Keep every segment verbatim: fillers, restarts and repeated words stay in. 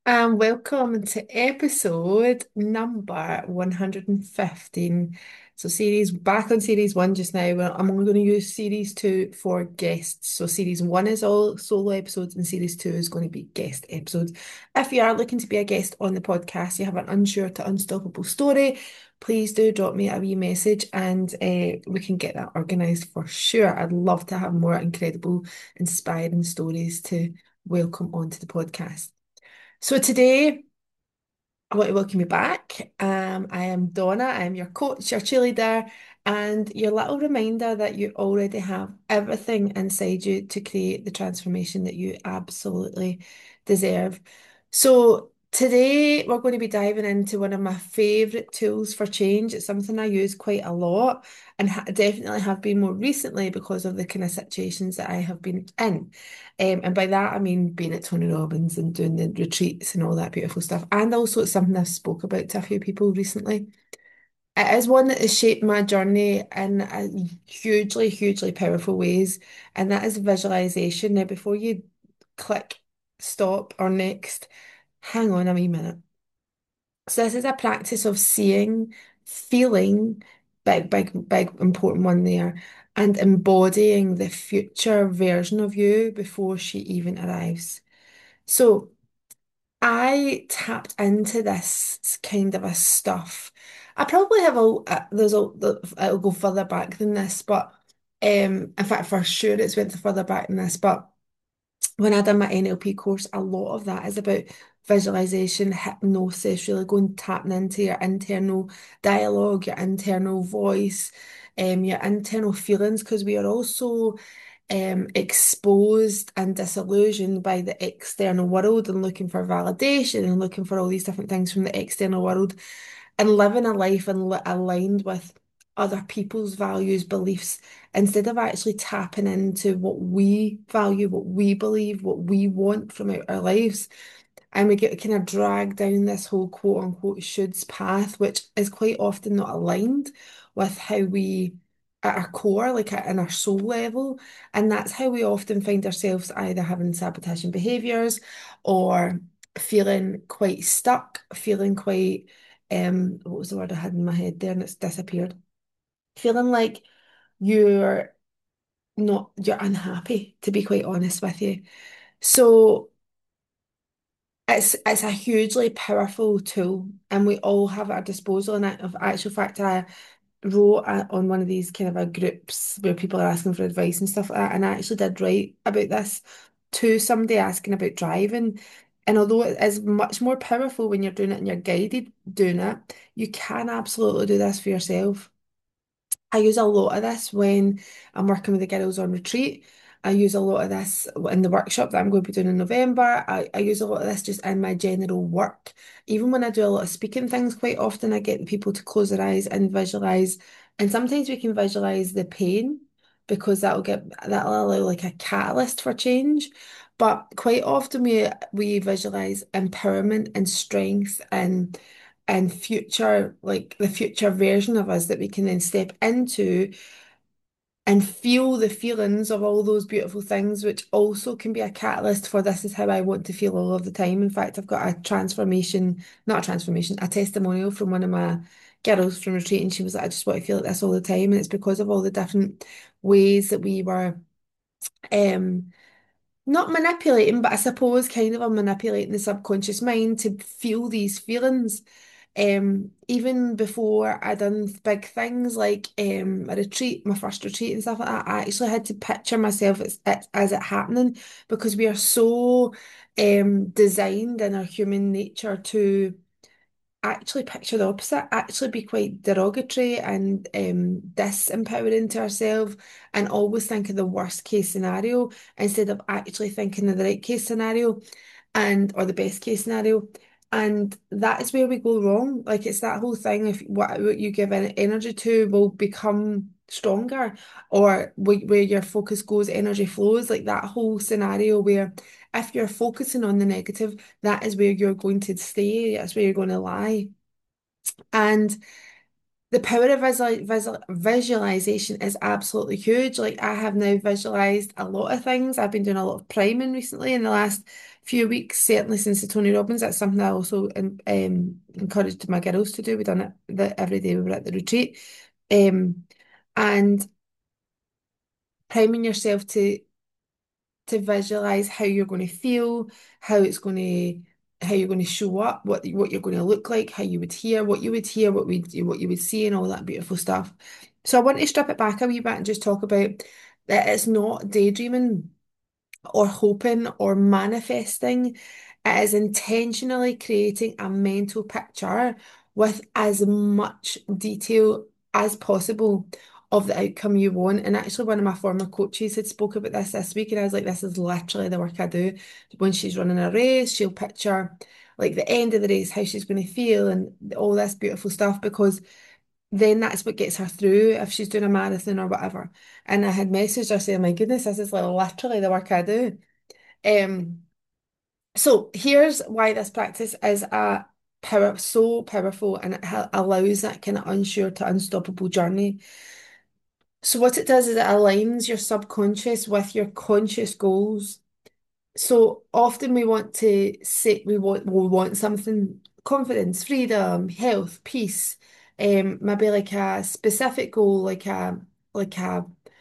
And welcome to episode number one hundred fifteen. So, series back on series one just now. Well, I'm only going to use series two for guests. So, series one is all solo episodes, and series two is going to be guest episodes. If you are looking to be a guest on the podcast, you have an unsure to unstoppable story, please do drop me a wee message and uh, we can get that organised for sure. I'd love to have more incredible, inspiring stories to welcome onto the podcast. So today, I want to welcome you back. Um, I am Donna. I'm your coach, your cheerleader, and your little reminder that you already have everything inside you to create the transformation that you absolutely deserve. So today, we're going to be diving into one of my favorite tools for change. It's something I use quite a lot and ha definitely have been more recently because of the kind of situations that I have been in. Um, and by that, I mean being at Tony Robbins and doing the retreats and all that beautiful stuff. And also, it's something I've spoke about to a few people recently. It is one that has shaped my journey in a hugely, hugely powerful ways. And that is visualization. Now, before you click stop or next, hang on a wee minute. So, this is a practice of seeing, feeling, big, big, big, important one there, and embodying the future version of you before she even arrives. So I tapped into this kind of a stuff. I probably have a uh, there's a the- it'll go further back than this, but um, in fact, for sure it's went further back than this. But when I done my N L P course, a lot of that is about visualization, hypnosis, really going tapping into your internal dialogue, your internal voice, um, your internal feelings, because we are also um, exposed and disillusioned by the external world and looking for validation and looking for all these different things from the external world and living a life and li aligned with other people's values, beliefs, instead of actually tapping into what we value, what we believe, what we want from our, our lives. And we get kind of dragged down this whole quote unquote shoulds path, which is quite often not aligned with how we, at our core, like at, in our soul level. And that's how we often find ourselves either having sabotaging behaviors or feeling quite stuck, feeling quite, um, what was the word I had in my head there and it's disappeared? Feeling like you're not, you're unhappy, to be quite honest with you. So, It's it's a hugely powerful tool, and we all have it at our disposal. And I, of actual fact, I wrote a, on one of these kind of a groups where people are asking for advice and stuff like that. And I actually did write about this to somebody asking about driving. And although it is much more powerful when you're doing it and you're guided doing it, you can absolutely do this for yourself. I use a lot of this when I'm working with the girls on retreat. I use a lot of this in the workshop that I'm going to be doing in November. I, I use a lot of this just in my general work. Even when I do a lot of speaking things, quite often I get people to close their eyes and visualize. And sometimes we can visualize the pain because that'll get that'll allow like a catalyst for change. But quite often we we visualize empowerment and strength and and future, like the future version of us that we can then step into and feel the feelings of all those beautiful things, which also can be a catalyst for this is how I want to feel all of the time. In fact, I've got a transformation, not a transformation, a testimonial from one of my girls from retreat, and she was like, I just want to feel like this all the time. And it's because of all the different ways that we were um not manipulating, but I suppose kind of a manipulating the subconscious mind to feel these feelings. Um, even before I done big things like um a retreat, my first retreat and stuff like that, I actually had to picture myself as as, as it happening because we are so um designed in our human nature to actually picture the opposite, actually be quite derogatory and um, disempowering to ourselves and always think of the worst case scenario instead of actually thinking of the right case scenario and or the best case scenario. And that is where we go wrong. Like it's that whole thing if what, what you give en- energy to will become stronger or wh- where your focus goes, energy flows, like that whole scenario where if you're focusing on the negative, that is where you're going to stay, that's where you're going to lie. And the power of visual, visual, visualization is absolutely huge. Like I have now visualized a lot of things. I've been doing a lot of priming recently in the last few weeks, certainly since the Tony Robbins. That's something I also um, um, encouraged my girls to do. We done it the, every day we were at the retreat. Um, and priming yourself to to visualize how you're going to feel, how it's going to, how you're going to show up, what what you're going to look like, how you would hear, what you would hear, what we what you would see, and all that beautiful stuff. So I want to strip it back a wee bit and just talk about that it's not daydreaming or hoping or manifesting. It is intentionally creating a mental picture with as much detail as possible of the outcome you want. And actually, one of my former coaches had spoke about this this week, and I was like, this is literally the work I do. When she's running a race, she'll picture like the end of the race, how she's going to feel, and all this beautiful stuff because then that's what gets her through if she's doing a marathon or whatever. And I had messaged her saying, my goodness, this is like literally the work I do. Um, so here's why this practice is a power so powerful and it ha- allows that kind of unsure to unstoppable journey. So what it does is it aligns your subconscious with your conscious goals. So often we want to say we want we want something confidence, freedom, health, peace, um, maybe like a specific goal, like a like a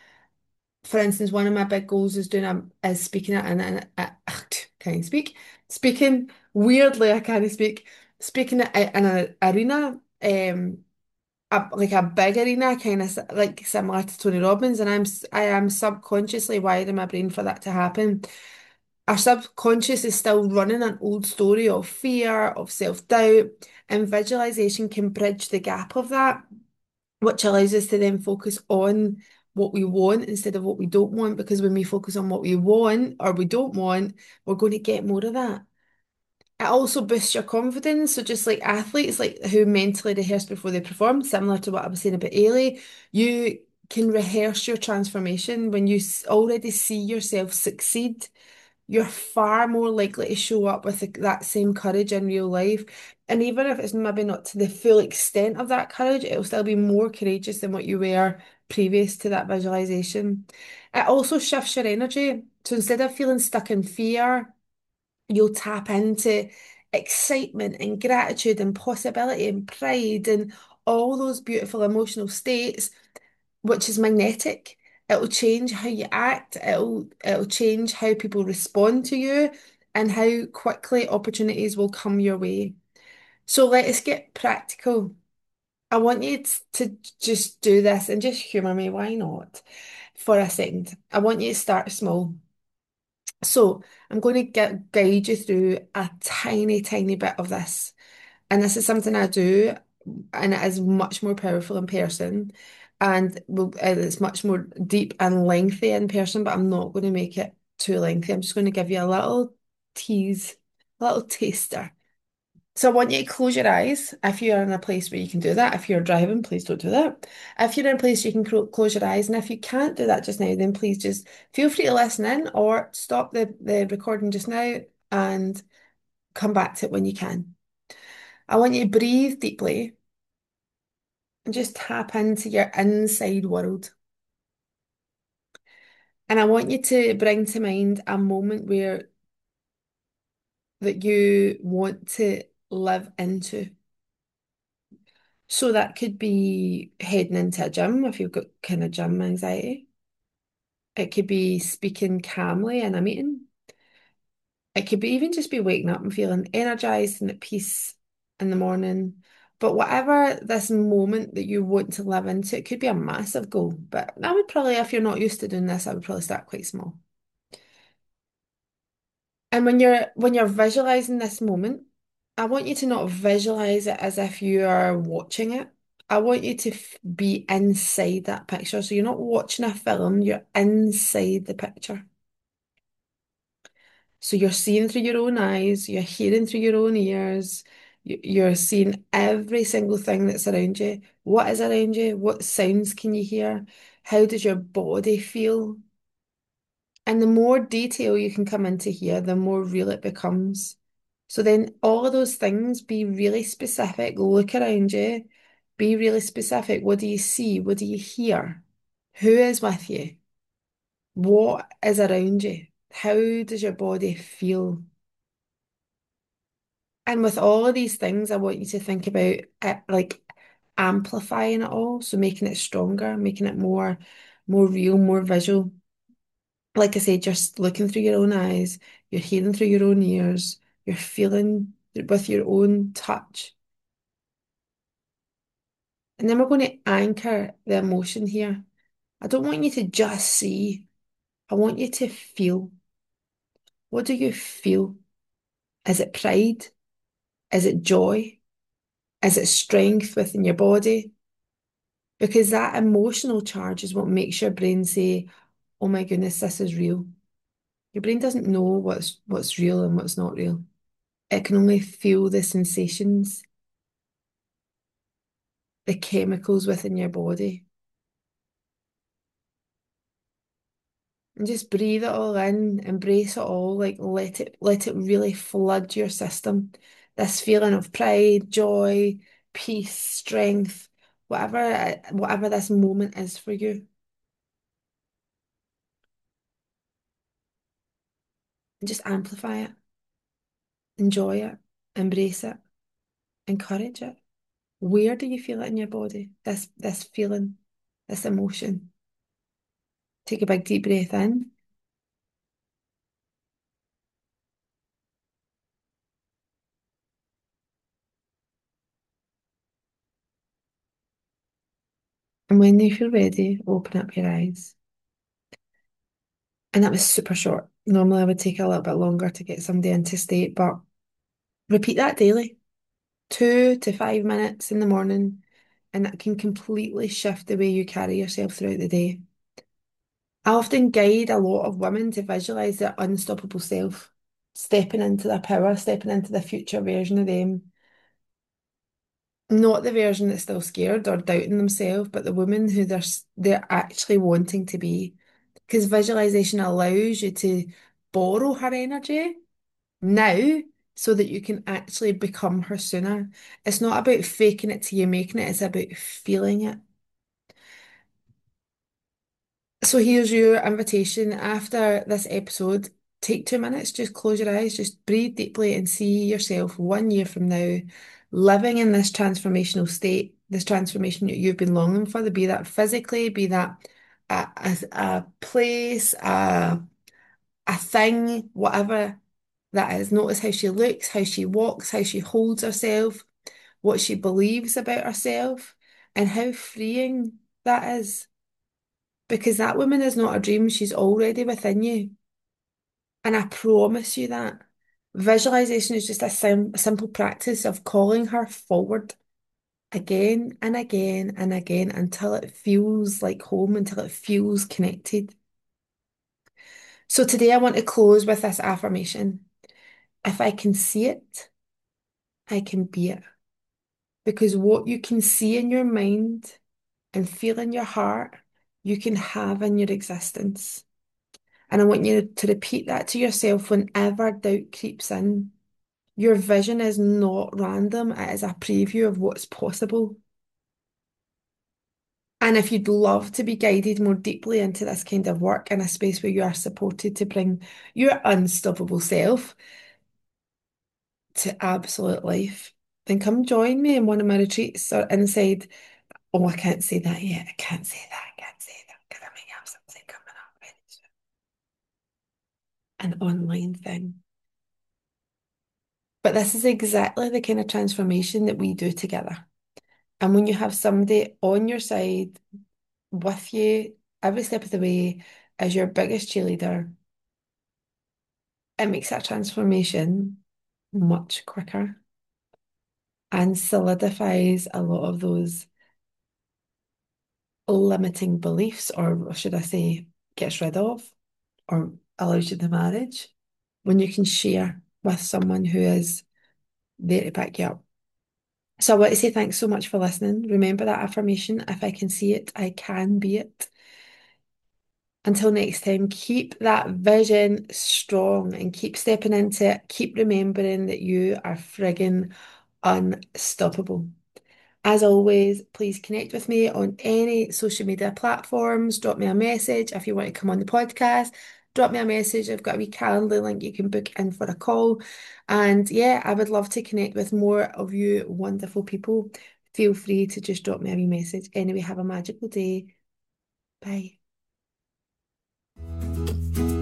for instance, one of my big goals is doing a is speaking at an, an, a, can't speak speaking weirdly I can't speak speaking at, in an arena um a, like a big arena kind of like similar to Tony Robbins, and I'm s- I am subconsciously wired in my brain for that to happen. Our subconscious is still running an old story of fear, of self-doubt, and visualization can bridge the gap of that, which allows us to then focus on what we want instead of what we don't want. Because when we focus on what we want or we don't want, we're going to get more of that. It also boosts your confidence. So just like athletes, like who mentally rehearse before they perform, similar to what I was saying about Ailey, you can rehearse your transformation when you s- already see yourself succeed. You're far more likely to show up with the, that same courage in real life. And even if it's maybe not to the full extent of that courage, it'll still be more courageous than what you were previous to that visualization. It also shifts your energy. So instead of feeling stuck in fear, you'll tap into excitement and gratitude and possibility and pride and all those beautiful emotional states, which is magnetic. It'll change how you act. It'll it'll change how people respond to you and how quickly opportunities will come your way. So let us get practical. I want you t- to just do this and just humor me. Why not? For a second. I want you to start small. So I'm going to get, guide you through a tiny, tiny bit of this. And this is something I do, and it is much more powerful in person. And will- and it's much more deep and lengthy in person, but I'm not going to make it too lengthy. I'm just going to give you a little tease, a little taster. So I want you to close your eyes if you're in a place where you can do that. If you're driving, please don't do that. If you're in a place you can clo- close your eyes, and if you can't do that just now, then please just feel free to listen in or stop the, the recording just now and come back to it when you can. I want you to breathe deeply and just tap into your inside world. And I want you to bring to mind a moment where that you want to live into. So that could be heading into a gym if you've got kind of gym anxiety. It could be speaking calmly in a meeting. It could be even just be waking up and feeling energized and at peace in the morning. But whatever this moment that you want to live into, it could be a massive goal. But I would probably, if you're not used to doing this, I would probably start quite small. And when you're when you're visualizing this moment, I want you to not visualize it as if you are watching it. I want you to f be inside that picture. So you're not watching a film, you're inside the picture. So you're seeing through your own eyes, you're hearing through your own ears, you- you're seeing every single thing that's around you. What is around you? What sounds can you hear? How does your body feel? And the more detail you can come into here, the more real it becomes. So then all of those things, be really specific. Look around you, be really specific. What do you see? What do you hear? Who is with you? What is around you? How does your body feel? And with all of these things, I want you to think about it like amplifying it all. So making it stronger, making it more, more real, more visual. Like I said, just looking through your own eyes, you're hearing through your own ears, you're feeling with your own touch. And then we're going to anchor the emotion here. I don't want you to just see, I want you to feel. What do you feel? Is it pride? Is it joy? Is it strength within your body? Because that emotional charge is what makes your brain say, oh my goodness, this is real. Your brain doesn't know what's what's real and what's not real. It can only feel the sensations, the chemicals within your body. And just breathe it all in, embrace it all, like let it let it really flood your system. This feeling of pride, joy, peace, strength, whatever whatever this moment is for you. And just amplify it, enjoy it, embrace it, encourage it. Where do you feel it in your body? This this feeling, this emotion. Take a big deep breath in. And when you feel ready, open up your eyes. And that was super short. Normally I would take a little bit longer to get somebody into state, but repeat that daily. Two to five minutes in the morning, and that can completely shift the way you carry yourself throughout the day. I often guide a lot of women to visualize their unstoppable self, stepping into their power, stepping into the future version of them. Not the version that's still scared or doubting themselves, but the woman who they're s- they're actually wanting to be. Because visualization allows you to borrow her energy now so that you can actually become her sooner. It's not about faking it till you making it, it's about feeling it. So here's your invitation after this episode. Take two minutes, just close your eyes, just breathe deeply and see yourself one year from now living in this transformational state, this transformation that you've been longing for, be that physically, be that a, a, a place, a, a thing, whatever that is. Notice how she looks, how she walks, how she holds herself, what she believes about herself, and how freeing that is. Because that woman is not a dream, she's already within you. And I promise you that. Visualization is just a sim simple practice of calling her forward again and again and again until it feels like home, until it feels connected. So today I want to close with this affirmation. If I can see it, I can be it. Because what you can see in your mind and feel in your heart, you can have in your existence. And I want you to repeat that to yourself whenever doubt creeps in. Your vision is not random, it is a preview of what's possible. And if you'd love to be guided more deeply into this kind of work in a space where you are supported to bring your unstoppable self to absolute life, then come join me in one of my retreats or inside. Oh, I can't say that yet. I can't say that. I can't say that because I might have something coming up. It's an online thing. But this is exactly the kind of transformation that we do together. And when you have somebody on your side with you every step of the way as your biggest cheerleader, it makes that transformation much quicker and solidifies a lot of those limiting beliefs, or should I say, gets rid of or allows you to manage when you can share with someone who is there to back you up. So I want to say thanks so much for listening. Remember that affirmation, if I can see it, I can be it. Until next time, keep that vision strong and keep stepping into it. Keep remembering that you are friggin' unstoppable. As always, please connect with me on any social media platforms. Drop me a message if you want to come on the podcast. drop me a message. I've got a wee calendar link you can book in for a call. And yeah, I would love to connect with more of you wonderful people. Feel free to just drop me a wee message. Anyway, have a magical day. Bye.